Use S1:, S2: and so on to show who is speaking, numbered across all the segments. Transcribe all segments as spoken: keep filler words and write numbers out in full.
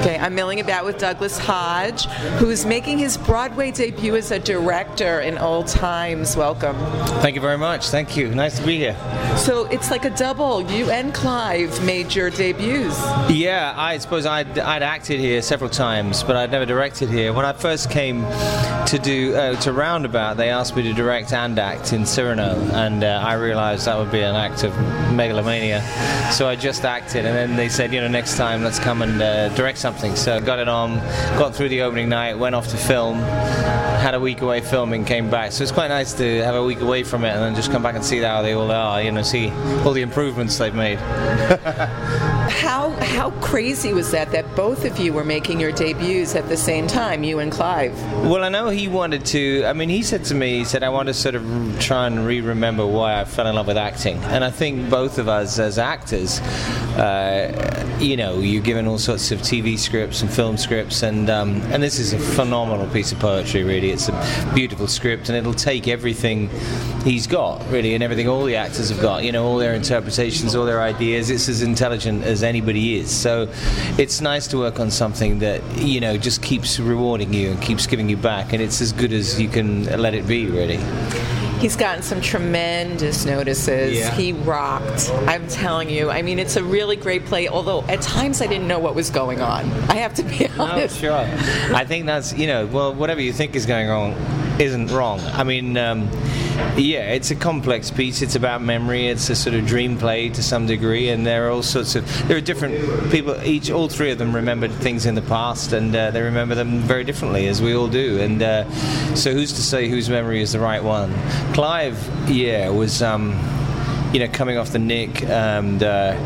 S1: Okay, I'm milling about with Douglas Hodge, who's making his Broadway debut as a director in Old Times. Welcome.
S2: Thank you very much. Thank you. Nice to be here.
S1: So it's like a double. You and Clive made your debuts.
S2: Yeah, I suppose I'd, I'd acted here several times, but I'd never directed here. When I first came to do uh, to Roundabout, they asked me to direct and act in Cyrano, and uh, I realized that would be an act of megalomania. So I just acted, and then they said, you know, next time let's come and uh, direct something. So I got it on, got through the opening night, went off to film, had a week away filming, came back. So it's quite nice to have a week away from it and then just come back and see how they all are, you know, see all the improvements they've made.
S1: How how crazy was that, that both of you were making your debuts at the same time, you and Clive?
S2: Well, I know he wanted to, I mean, he said to me, he said, I want to sort of try and re-remember why I fell in love with acting. And I think both of us as actors, uh, you know, you're given all sorts of T V scripts and film scripts, and um, and this is a phenomenal piece of poetry, really. It's a beautiful script, and it'll take everything he's got, really, and everything all the actors have got, you know, all their interpretations, all their ideas. It's as intelligent as anybody is. So it's nice to work on something that, you know, just keeps rewarding you and keeps giving you back, and it's as good as you can let it be, really.
S1: He's gotten some tremendous notices.
S2: Yeah.
S1: He rocked. I'm telling you. I mean, it's a really great play, although at times I didn't know what was going on. I have to be honest.
S2: No, sure. I think that's, you know, well, whatever you think is going wrong isn't wrong. I mean, um, yeah, it's a complex piece. It's about memory. It's a sort of dream play to some degree, and there are all sorts of, there are different people, each, all three of them remembered things in the past, and uh, they remember them very differently, as we all do, and uh, so who's to say whose memory is the right one? Clive, yeah, was, um, you know, coming off the Nick, and uh,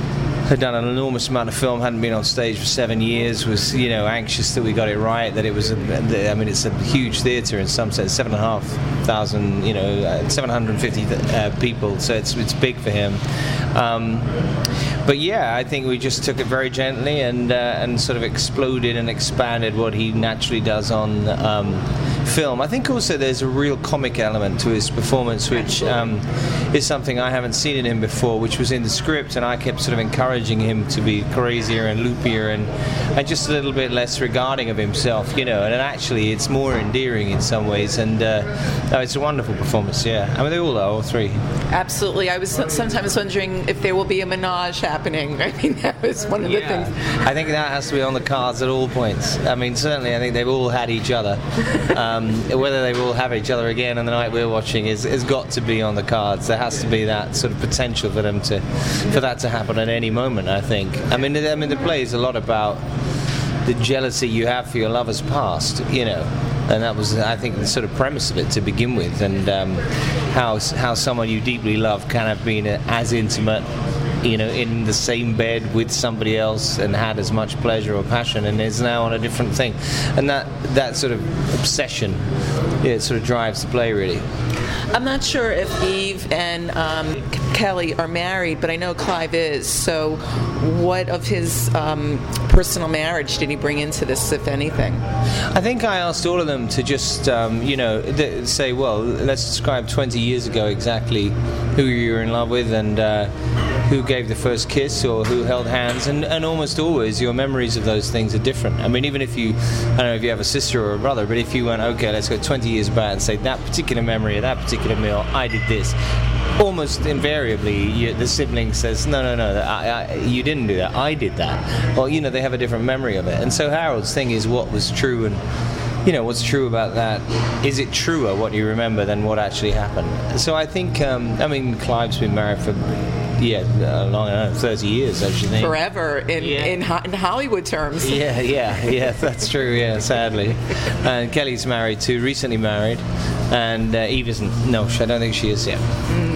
S2: had done an enormous amount of film, hadn't been on stage for seven years, was, you know, anxious that we got it right, that it was, a, I mean, it's a huge theatre in some sense, seven and a half thousand, you know, uh, seven hundred fifty uh, people, so it's it's big for him. Um, but yeah, I think we just took it very gently and uh, and sort of exploded and expanded what he naturally does on um, film. I think also there's a real comic element to his performance, which um, is something I haven't seen in him before, which was in the script, and I kept sort of encouraging him to be crazier and loopier and, and just a little bit less regarding of himself, you know, and actually it's more endearing in some ways, and uh, oh, it's a wonderful performance, yeah. I mean, they all are, all three.
S1: Absolutely. I was sometimes wondering if there will be a menage happening. I mean, that was one of the
S2: yeah.
S1: things.
S2: I think that has to be on the cards at all points. I mean, certainly I think they've all had each other. Um, whether they will have each other again on the night we're watching is has got to be on the cards. There has to be that sort of potential for them to, for that to happen at any moment, I think. I mean, I mean, the play is a lot about the jealousy you have for your lover's past, you know, and that was, I think, the sort of premise of it to begin with, and um, how how someone you deeply love can have been as intimate, you know, in the same bed with somebody else and had as much pleasure or passion, and is now on a different thing, and that that sort of obsession, yeah, it sort of drives the play, really.
S1: I'm not sure if Eve and um, Kelly are married, but I know Clive is. So what of his um, personal marriage did he bring into this, if anything?
S2: I think I asked all of them to just, um, you know, th- say, well, let's describe twenty years ago exactly who you were in love with, and uh, who gave the first kiss or who held hands, and, and almost always your memories of those things are different. I mean, even if you, I don't know if you have a sister or a brother, but if you went, okay, let's go twenty years back and say that particular memory of that particular meal, I did this, almost invariably you, the sibling says, no, no, no, I, I, you didn't do that, I did that. Well, you know, they have a different memory of it. And so Harold's thing is what was true, and you know, what's true about that, is it truer what you remember than what actually happened? So I think, um, I mean, Clive's been married for, yeah, uh, long, I don't know, thirty years, I should think.
S1: Forever, in,
S2: yeah.
S1: in, in Hollywood terms.
S2: Yeah, yeah, yeah, that's true, yeah, sadly. And Kelly's married too, recently married, and uh, Eve isn't, no, I don't think she is yet.
S1: Mm.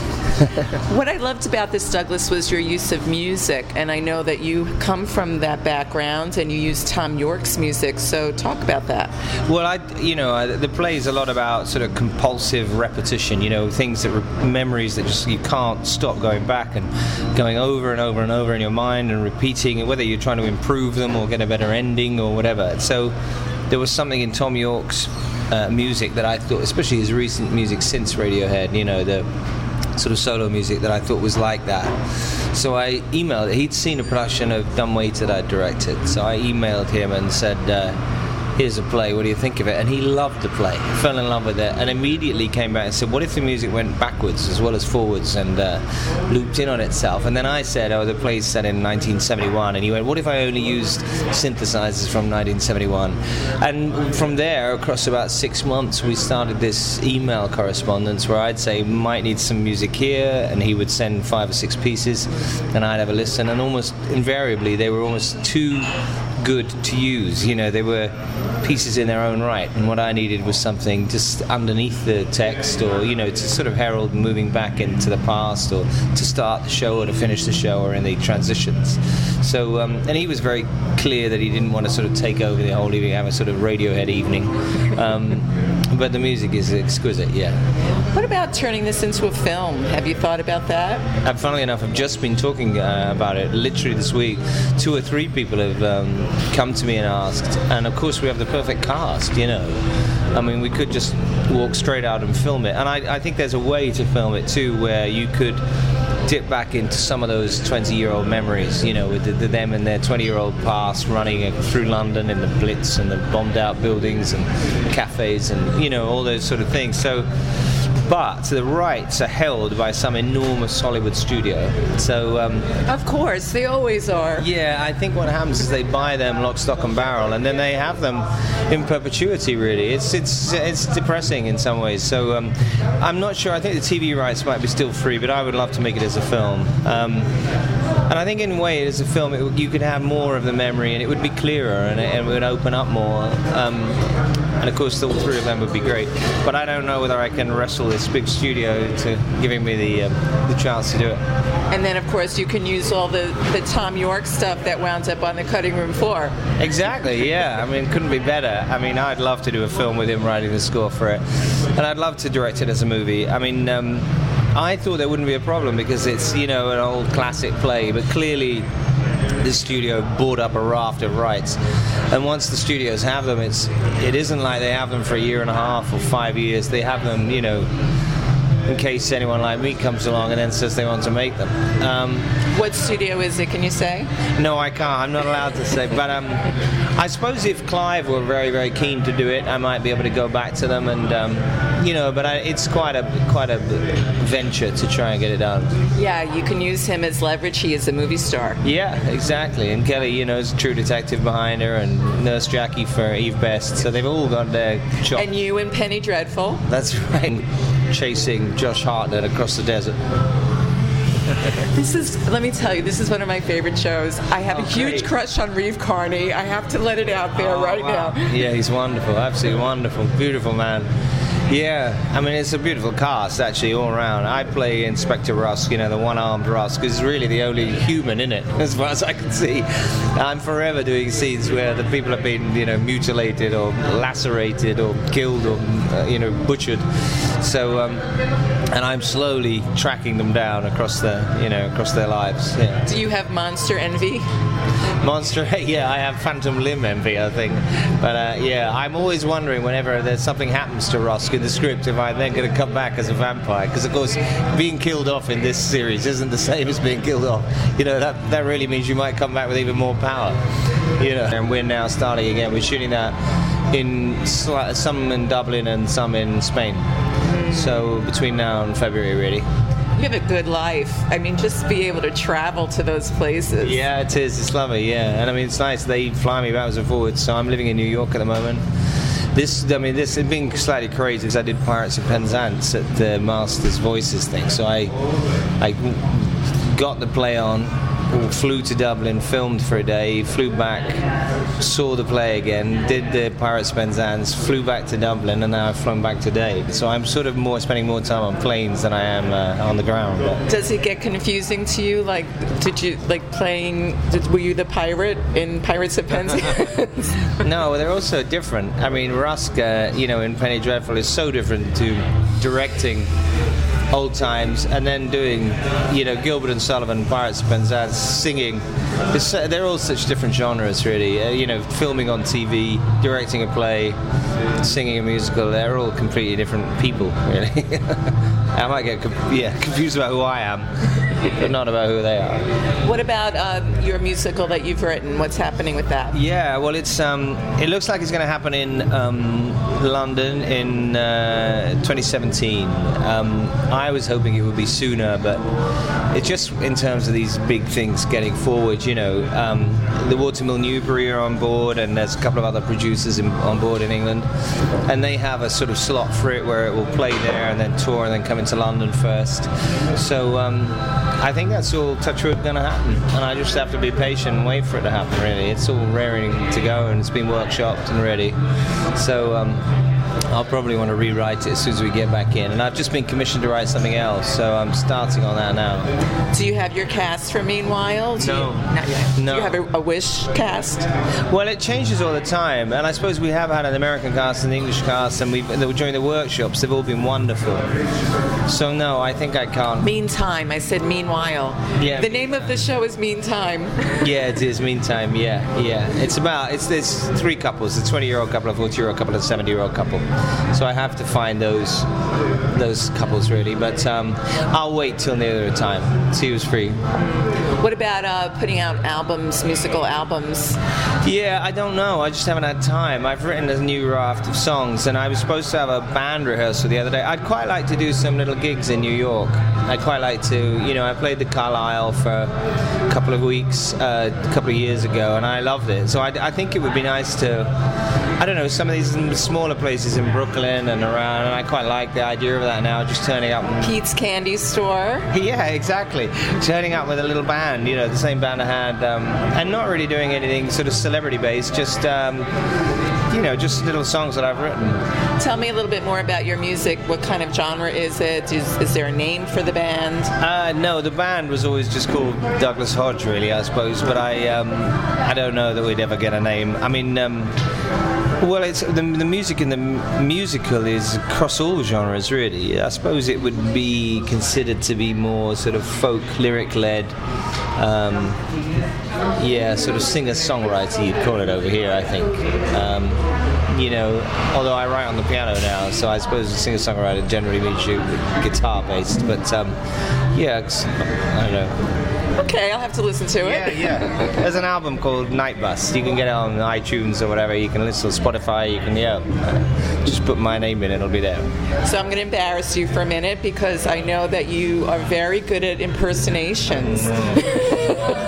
S1: What I loved about this, Douglas, was your use of music, and I know that you come from that background and you use Tom York's music, so talk about that.
S2: Well, I, you know, I, the play is a lot about sort of compulsive repetition, you know, things that, re- memories that just, you can't stop going back and going over and over and over in your mind and repeating, whether you're trying to improve them or get a better ending or whatever. So there was something in Tom York's uh, music that I thought, especially his recent music since Radiohead, you know, the sort of solo music, that I thought was like that. So I emailed. He'd seen a production of Dumbwaiter that I directed. So I emailed him and said, uh, here's a play, what do you think of it? And he loved the play, fell in love with it, and immediately came back and said, what if the music went backwards as well as forwards and uh, looped in on itself? And then I said, oh, the play's set in nineteen seventy-one, and he went, what if I only used synthesizers from nineteen seventy-one? And from there, across about six months, we started this email correspondence where I'd say, might need some music here, and he would send five or six pieces, and I'd have a listen, and almost invariably they were almost too good to use. You know, they were pieces in their own right, and what I needed was something just underneath the text, or, you know, to sort of herald moving back into the past, or to start the show or to finish the show, or in the transitions. So um, and he was very clear that he didn't want to sort of take over the whole evening, have a sort of Radiohead evening, um, but the music is exquisite. Yeah.
S1: What about turning this into a film? Have you thought about that?
S2: Uh, funnily enough, I've just been talking uh, about it literally this week. Two or three people have um, come to me and asked, and of course we have the perfect cast, you know. I mean, we could just walk straight out and film it, and I, I think there's a way to film it too, where you could dip back into some of those twenty-year-old memories, you know, with the, the, them and their twenty-year-old past running through London in the Blitz and the bombed-out buildings and cafes and, you know, all those sort of things. So, but the rights are held by some enormous Hollywood studio. So, um,
S1: of course, they always are.
S2: Yeah, I think what happens is they buy them lock, stock, and barrel, and then they have them in perpetuity. Really, it's it's it's depressing in some ways. So, um, I'm not sure. I think the T V rights might be still free, but I would love to make it as a film. Um, and I think in a way, as a film, it, you could have more of the memory, and it would be clearer, and it, and it would open up more. Um, and of course, all three of them would be great. But I don't know whether I can wrestle this big studio to giving me the um, the chance to do it.
S1: And then, of course, you can use all the, the Tom York stuff that wound up on the cutting room floor.
S2: Exactly, yeah. I mean, couldn't be better. I mean, I'd love to do a film with him writing the score for it. And I'd love to direct it as a movie. I mean, um, I thought there wouldn't be a problem because it's, you know, an old classic play, but clearly the studio bought up a raft of rights, and once the studios have them, it's it isn't like they have them for a year and a half or five years. They have them, you know, in case anyone like me comes along and then says they want to make them. Um,
S1: what studio is it, can you say?
S2: No, I can't. I'm not allowed to say. But um, I suppose if Clive were very, very keen to do it, I might be able to go back to them and, um, you know, but I, it's quite a quite a venture to try and get it done.
S1: Yeah, you can use him as leverage. He is a movie star.
S2: Yeah, exactly. And Kelly, you know, is a True Detective behind her, and Nurse Jackie for Eve Best. So they've all got their chops.
S1: And you and Penny Dreadful.
S2: That's right. Chasing Josh Hartnett across the desert.
S1: This is, let me tell you, this is one of my favorite shows. I have oh, a huge great. crush on Reeve Carney. I have to let it out there oh, right
S2: wow.
S1: now.
S2: Yeah, he's wonderful, absolutely wonderful, beautiful man. Yeah, I mean, it's a beautiful cast, actually, all around. I play Inspector Rusk, you know, the one-armed Rusk, because he's really the only human in it, as far as I can see. I'm forever doing scenes where the people have been, you know, mutilated or lacerated or killed or, uh, you know, butchered. So, um, and I'm slowly tracking them down across the, you know, across their lives. Yeah.
S1: Do you have monster envy?
S2: Monster, yeah, I have phantom limb envy, I think. But uh, yeah, I'm always wondering whenever there's something happens to Rusk in the script if I'm then going to come back as a vampire. Because of course, being killed off in this series isn't the same as being killed off. You know, that that really means you might come back with even more power. You know, and we're now starting again. We're shooting that in some in Dublin and some in Spain. So between now and February, really.
S1: You have a good life. I mean, just be able to travel to those places.
S2: Yeah, it is. It's lovely, yeah. And I mean, it's nice. They fly me backwards and forwards. So I'm living in New York at the moment. This, I mean, this has been slightly crazy because I did Pirates of Penzance at the Masters Voices thing. So I, I got the play on, flew to Dublin, filmed for a day, flew back, saw the play again, did the Pirates of Penzance, flew back to Dublin, and now I've flown back today. So I'm sort of more spending more time on planes than I am uh, on the ground. But.
S1: Does it get confusing to you? Like, did you like playing? Did, were you the pirate in Pirates of Penzance?
S2: No, they're also different. I mean, Rusk, uh, you know, in Penny Dreadful is so different to directing old times and then doing, you know, Gilbert and Sullivan, Pirates of Penzance, singing. It's, uh, they're all such different genres, really. Uh, you know, filming on T V, directing a play, singing a musical, they're all completely different people, really. I might get, yeah, confused about who I am. but not about who they are.
S1: What about uh, your musical that you've written? What's happening with that?
S2: Yeah, well, it's um, it looks like it's going to happen in um, London in uh, twenty seventeen. Um, I was hoping it would be sooner, but it's just in terms of these big things getting forward. You know, um, the Watermill Newbury are on board, and there's a couple of other producers in, on board in England, and they have a sort of slot for it where it will play there and then tour and then come into London first. So um, I think that's all, touch wood, going to happen, and I just have to be patient and wait for it to happen. Really, it's all raring to go and it's been workshopped and ready. So um, I'll probably want to rewrite it as soon as we get back in, and I've just been commissioned to write something else, so I'm starting on that now.
S1: Do you have your cast for Meanwhile? Do
S2: No.
S1: you, not yet.
S2: No.
S1: Do you have a, a Wish cast?
S2: Well, it changes all the time, and I suppose we have had an American cast and an English cast, and we've, during the workshops they've all been wonderful. So no, I think I can't.
S1: Meantime, I said Meanwhile.
S2: Yeah.
S1: The name of the show is Meantime.
S2: Yeah, it is. Meantime, yeah, yeah. It's about it's there's three couples: a twenty-year-old couple, a forty-year-old couple, and a seventy-year-old couple. So I have to find those those couples really, but um, I'll wait till nearer the time. See who's free.
S1: What about uh, putting out albums, musical albums?
S2: Yeah, I don't know. I just haven't had time. I've written a new raft of songs, and I was supposed to have a band rehearsal the other day. I'd quite like to do some little gigs in New York. I'd quite like to, you know, I played the Carlisle for a couple of weeks, uh, a couple of years ago, and I loved it. So I, I think it would be nice to, I don't know, some of these smaller places in Brooklyn and around, and I quite like the idea of that now, just turning up. And,
S1: Pete's Candy Store.
S2: yeah, exactly. Turning up with a little band, you know, the same band I had, um, and not really doing anything sort of celebrity-based, just, um, you know, just little songs that I've written.
S1: Tell me a little bit more about your music. What kind of genre is it? Is, is there a name for the band?
S2: Uh, no, the band was always just called Douglas Hodge, really, I suppose, but I, um, I don't know that we'd ever get a name. I mean, um, well, it's the, the music in the m- musical is across all genres, really. I suppose it would be considered to be more sort of folk, lyric-led, um, yeah, sort of singer-songwriter, you'd call it over here, I think. Um, you know, although I write on the piano now, so I suppose a singer-songwriter generally means you guitar-based, but um, yeah, it's, I don't know.
S1: Okay, I'll have to listen to it.
S2: Yeah, yeah. There's an album called Night Bus. You can get it on iTunes or whatever. You can listen to Spotify. You can, yeah, just put my name in, it'll be there.
S1: So I'm going to embarrass you for a minute because I know that you are very good at impersonations. Mm-hmm.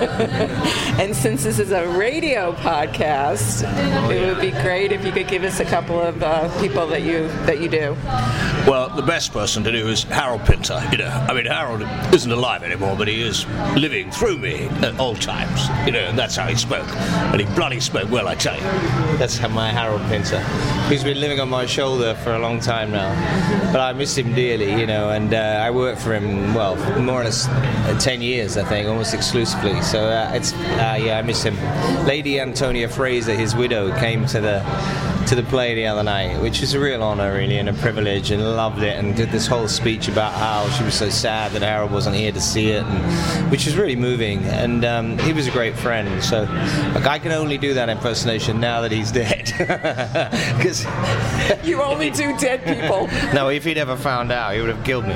S1: And since this is a radio podcast, oh, it yeah. would be great if you could give us a couple of uh, people that you that you do.
S3: Well, the best person to do is Harold Pinter. You know, I mean, Harold isn't alive anymore, but he is living through me at all times. You know, and that's how he spoke. And he bloody spoke well, I tell you.
S2: That's how my Harold Pinter. He's been living on my shoulder for a long time now, but I miss him dearly. You know, and uh, I worked for him, well, more or less uh, ten years, I think, almost exclusively. So uh, it's uh, yeah, I miss him. Lady Antonia Fraser, his widow, came to the to the play the other night, which is a real honour, really, and a privilege, and loved it, and did this whole speech about how she was so sad that Harold wasn't here to see it, and, which was really moving. And um, he was a great friend. So like, I can only do that impersonation now that he's dead. Because
S1: you only do dead people.
S2: No, if he'd ever found out, he would have killed me.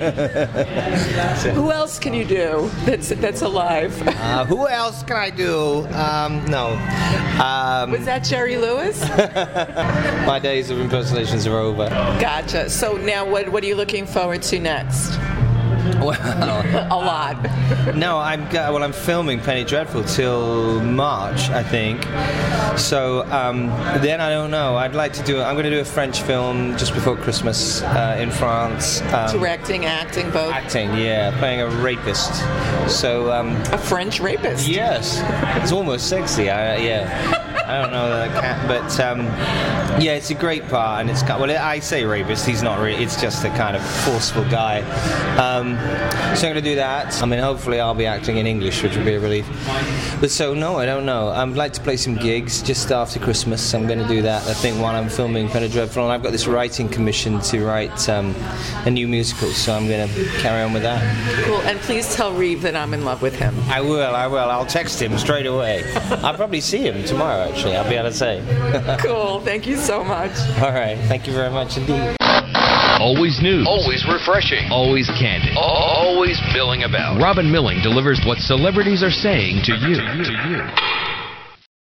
S1: So. Who else can you do that's that's alive?
S2: uh, who else can I do? Um, no. Um,
S1: Was that Jerry Lewis?
S2: My days of impersonations are over.
S1: Gotcha. So now what what are you looking forward to next?
S2: Well,
S1: a lot.
S2: No, I'm well. I'm filming Penny Dreadful till March, I think. So um, then I don't know. I'd like to do. I'm going to do a French film just before Christmas uh, in France. Um,
S1: Directing, acting, both.
S2: Acting, yeah, playing a rapist. So um,
S1: a French rapist.
S2: Yes, it's almost sexy. I, yeah. I don't know that I can, but um, yeah, it's a great part, and it's well. I say rapist. He's not really. It's just a kind of forceful guy. Um, so I'm going to do that. I mean, hopefully I'll be acting in English, which will be a relief. But so no, I don't know. I'd like to play some gigs just after Christmas. I'm going to do that. I think while I'm filming Penny Dreadful, and I've got this writing commission to write um, a new musical. So I'm going to carry on with that.
S1: Cool. And please tell Reeve that I'm in love with him.
S2: I will. I will. I'll text him straight away. I'll probably see him tomorrow. Actually, I'll be able to say.
S1: Cool. Thank you so much.
S2: All right. Thank you very much indeed.
S4: Always news.
S5: Always refreshing.
S4: Always candid.
S5: Always milling about.
S4: Robin Milling delivers what celebrities are saying to you. To you.